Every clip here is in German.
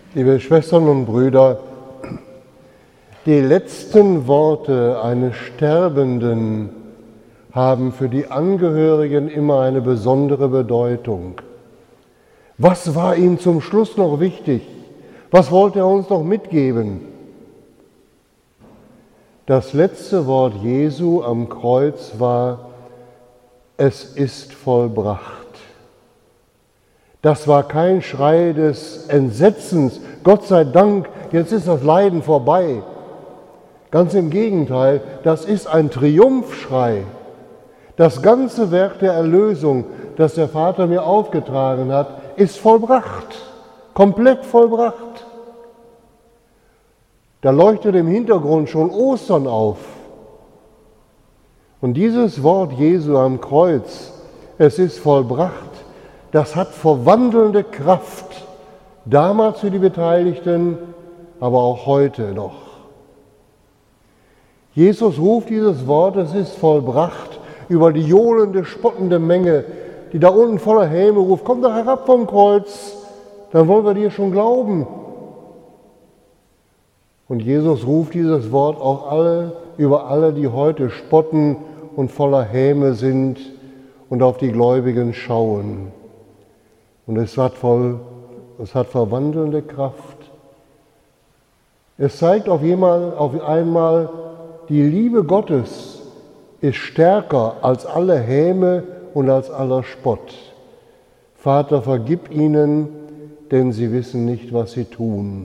Liebe Schwestern und Brüder, die letzten Worte eines Sterbenden haben für die Angehörigen immer eine besondere Bedeutung. Was war ihm zum Schluss noch wichtig? Was wollte er uns noch mitgeben? Das letzte Wort Jesu am Kreuz war: Es ist vollbracht. Das war kein Schrei des Entsetzens, Gott sei Dank, jetzt ist das Leiden vorbei. Ganz im Gegenteil, das ist ein Triumphschrei. Das ganze Werk der Erlösung, das der Vater mir aufgetragen hat, ist vollbracht, komplett vollbracht. Da leuchtet im Hintergrund schon Ostern auf. Und dieses Wort Jesu am Kreuz, es ist vollbracht, das hat verwandelnde Kraft, damals für die Beteiligten, aber auch heute noch. Jesus ruft dieses Wort, es ist vollbracht, über die johlende, spottende Menge, die da unten voller Häme ruft: Komm doch herab vom Kreuz, dann wollen wir dir schon glauben. Und Jesus ruft dieses Wort auch über alle, die heute spotten und voller Häme sind und auf die Gläubigen schauen. Und es hat verwandelnde Kraft. Es zeigt auf einmal, die Liebe Gottes ist stärker als alle Häme und als aller Spott. Vater, vergib ihnen, denn sie wissen nicht, was sie tun.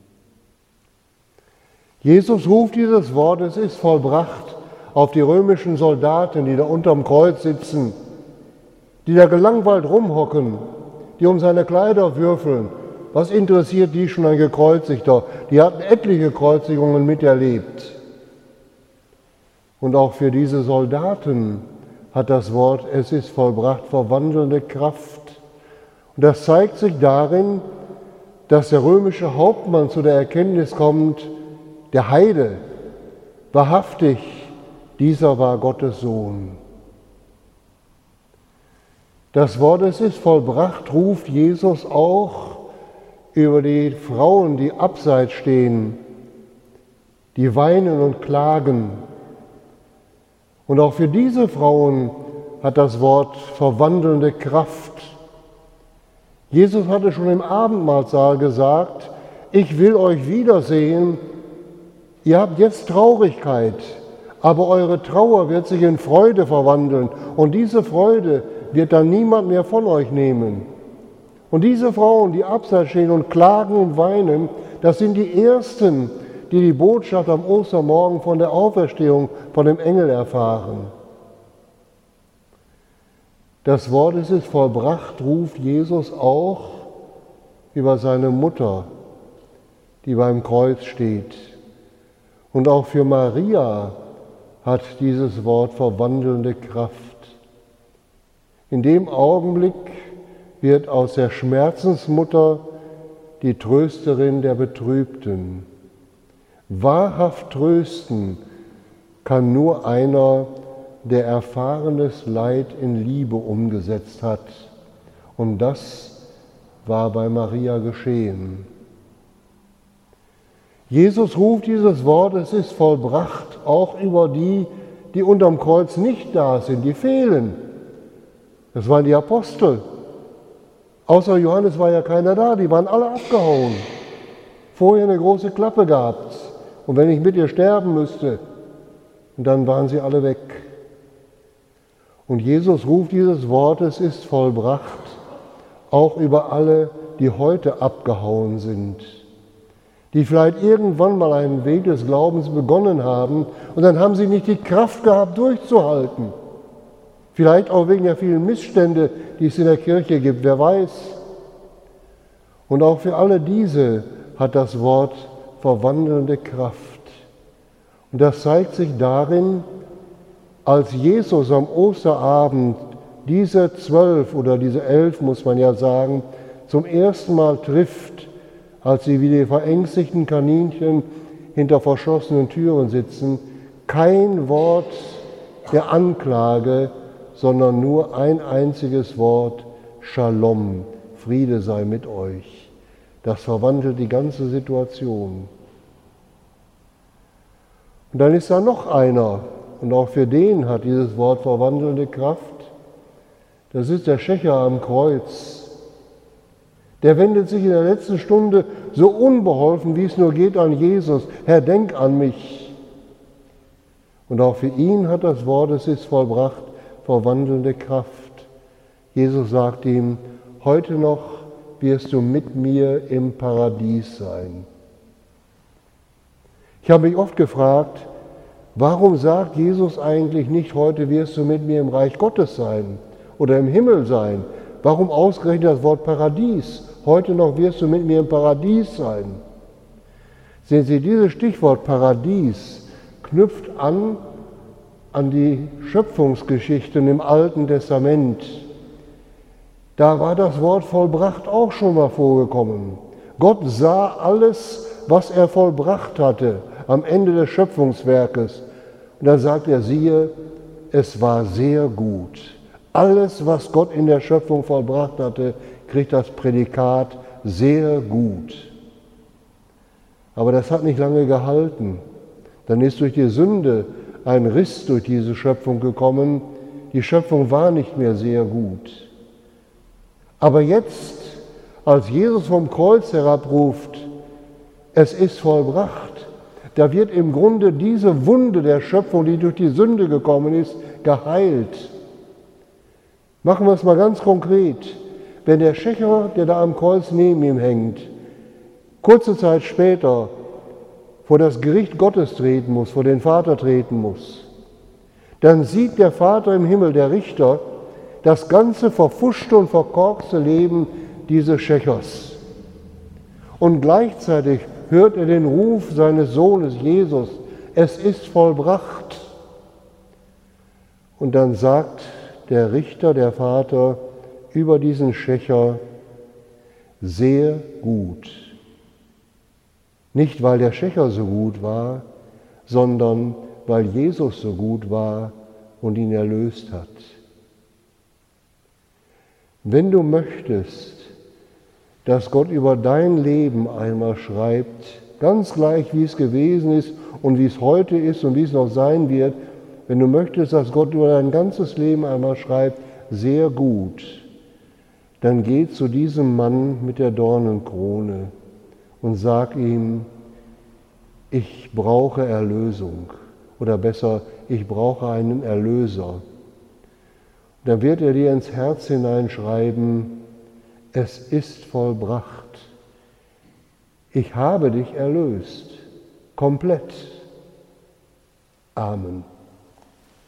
Jesus ruft dieses Wort, es ist vollbracht, auf die römischen Soldaten, die da unterm Kreuz sitzen, die da gelangweilt rumhocken, die um seine Kleider würfeln. Was interessiert die schon ein Gekreuzigter? Die hatten etliche Kreuzigungen miterlebt. Und auch für diese Soldaten hat das Wort, es ist vollbracht, verwandelnde Kraft. Und das zeigt sich darin, dass der römische Hauptmann zu der Erkenntnis kommt, der Heide, wahrhaftig, dieser war Gottes Sohn. Das Wort, es ist vollbracht, ruft Jesus auch über die Frauen, die abseits stehen, die weinen und klagen. Und auch für diese Frauen hat das Wort verwandelnde Kraft. Jesus hatte schon im Abendmahlsaal gesagt: Ich will euch wiedersehen. Ihr habt jetzt Traurigkeit, aber eure Trauer wird sich in Freude verwandeln. Und diese Freude wird dann niemand mehr von euch nehmen. Und diese Frauen, die abseits stehen und klagen und weinen, das sind die Ersten, die die Botschaft am Ostermorgen von der Auferstehung, von dem Engel erfahren. Das Wort, es ist vollbracht, ruft Jesus auch über seine Mutter, die beim Kreuz steht. Und auch für Maria hat dieses Wort verwandelnde Kraft. In dem Augenblick wird aus der Schmerzensmutter die Trösterin der Betrübten. Wahrhaft trösten kann nur einer, der erfahrenes Leid in Liebe umgesetzt hat. Und das war bei Maria geschehen. Jesus ruft dieses Wort, es ist vollbracht, auch über die, die unterm Kreuz nicht da sind, die fehlen. Das waren die Apostel. Außer Johannes war ja keiner da, die waren alle abgehauen. Vorher eine große Klappe gehabt. Und wenn ich mit ihr sterben müsste, und dann waren sie alle weg. Und Jesus ruft dieses Wort, es ist vollbracht, auch über alle, die heute abgehauen sind. Die vielleicht irgendwann mal einen Weg des Glaubens begonnen haben und dann haben sie nicht die Kraft gehabt, durchzuhalten. Vielleicht auch wegen der vielen Missstände, die es in der Kirche gibt, wer weiß. Und auch für alle diese hat das Wort verwandelnde Kraft. Und das zeigt sich darin, als Jesus am Osterabend diese 12 oder diese 11, muss man ja sagen, zum ersten Mal trifft, als sie wie die verängstigten Kaninchen hinter verschlossenen Türen sitzen, kein Wort der Anklage, sondern nur ein einziges Wort: Shalom, Friede sei mit euch. Das verwandelt die ganze Situation. Und dann ist da noch einer, und auch für den hat dieses Wort verwandelnde Kraft. Das ist der Schächer am Kreuz. Der wendet sich in der letzten Stunde so unbeholfen, wie es nur geht, an Jesus. Herr, denk an mich. Und auch für ihn hat das Wort, es ist vollbracht, verwandelnde Kraft. Jesus sagt ihm, heute noch wirst du mit mir im Paradies sein. Ich habe mich oft gefragt, warum sagt Jesus eigentlich nicht, heute wirst du mit mir im Reich Gottes sein oder im Himmel sein? Warum ausgerechnet das Wort Paradies? Heute noch wirst du mit mir im Paradies sein. Sehen Sie, dieses Stichwort Paradies knüpft an die Schöpfungsgeschichten im Alten Testament. Da war das Wort vollbracht auch schon mal vorgekommen. Gott sah alles, was er vollbracht hatte am Ende des Schöpfungswerkes. Und dann sagt er, siehe, es war sehr gut. Alles, was Gott in der Schöpfung vollbracht hatte, kriegt das Prädikat sehr gut. Aber das hat nicht lange gehalten. Dann ist durch die Sünde ein Riss durch diese Schöpfung gekommen. Die Schöpfung war nicht mehr sehr gut. Aber jetzt, als Jesus vom Kreuz herabruft, es ist vollbracht, da wird im Grunde diese Wunde der Schöpfung, die durch die Sünde gekommen ist, geheilt. Machen wir es mal ganz konkret. Wenn der Schächer, der da am Kreuz neben ihm hängt, kurze Zeit später vor das Gericht Gottes treten muss, vor den Vater treten muss, dann sieht der Vater im Himmel, der Richter, das ganze verfuschte und verkorkste Leben dieses Schächers. Und gleichzeitig hört er den Ruf seines Sohnes Jesus, es ist vollbracht. Und dann sagt der Richter, der Vater, über diesen Schächer, sehr gut. Nicht, weil der Schächer so gut war, sondern weil Jesus so gut war und ihn erlöst hat. Wenn du möchtest, dass Gott über dein Leben einmal schreibt, ganz gleich wie es gewesen ist und wie es heute ist und wie es noch sein wird, wenn du möchtest, dass Gott über dein ganzes Leben einmal schreibt, sehr gut, dann geh zu diesem Mann mit der Dornenkrone und sag ihm, ich brauche Erlösung oder besser, ich brauche einen Erlöser. Dann wird er dir ins Herz hineinschreiben, es ist vollbracht. Ich habe dich erlöst, komplett. Amen.